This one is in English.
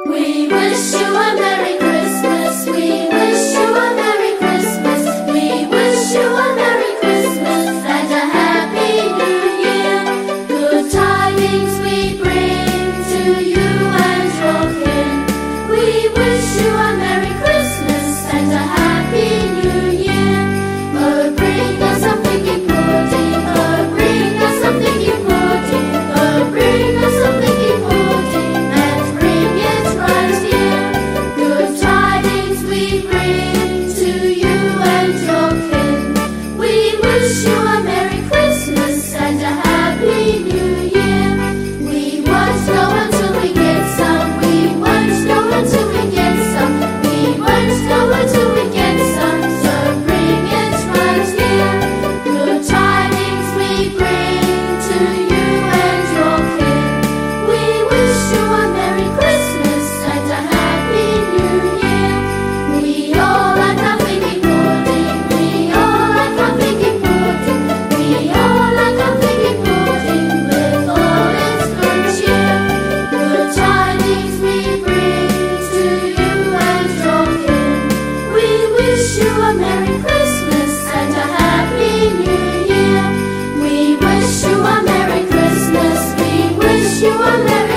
We wish you a Merry Christmas. We wish you a Merry Christmas. We wish you a Merry Christmas and a Happy New Year. Good tidings we bring to you and your kin. We wish you a Merry Christmas and a Happy New Year. Oh, bring us some figgy pudding. Oh, bring us some figgy pudding. Oh, bring us some figgy pudding and bring it right here. Good tidings we bring to you and your kin. We wish you a Merry Christmas and a Happy New Year. We won't know until we get some. We won't know until we get some. We won't know until we get some. So bring it right here. Good tidings we bring to you and your kin. We wish you a Merry Christmas and a Happy New Year. We all like our figgy pudding. We all like our figgy pudding. We all like our figgy pudding with all its good cheer. Good tidings we bring to you and your kin. We wish you a Merry Christmas and a Happy New Year. We wish you a Merry Christmas. We wish you a Merry